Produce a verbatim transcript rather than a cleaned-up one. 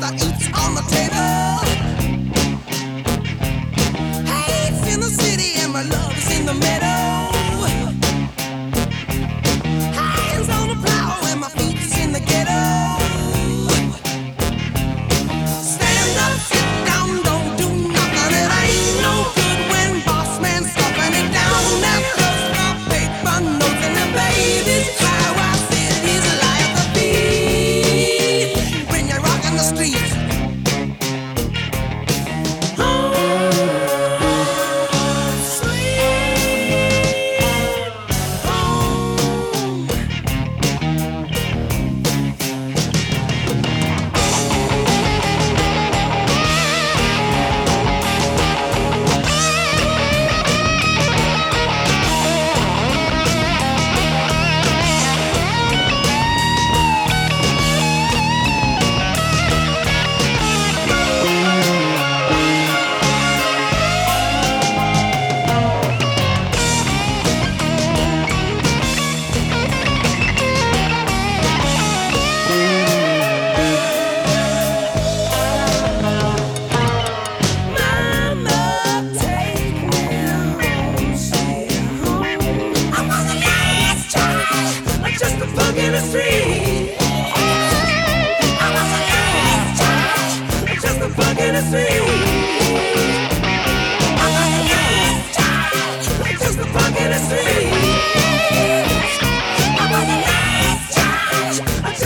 the eats on the table. Hate's in the city and my love is in the meadow. Hands on the plow and my feet is in the ghetto. Stand up, sit down, don't do nothing. It ain't no good when boss man's stuffing it down. That's just the paper notes and the babies cry while cities lie at the beat. When you're rocking the streets. In the street, I was the last child, just a bug in the street. I was the last child, just a bug in the street. I was the last child,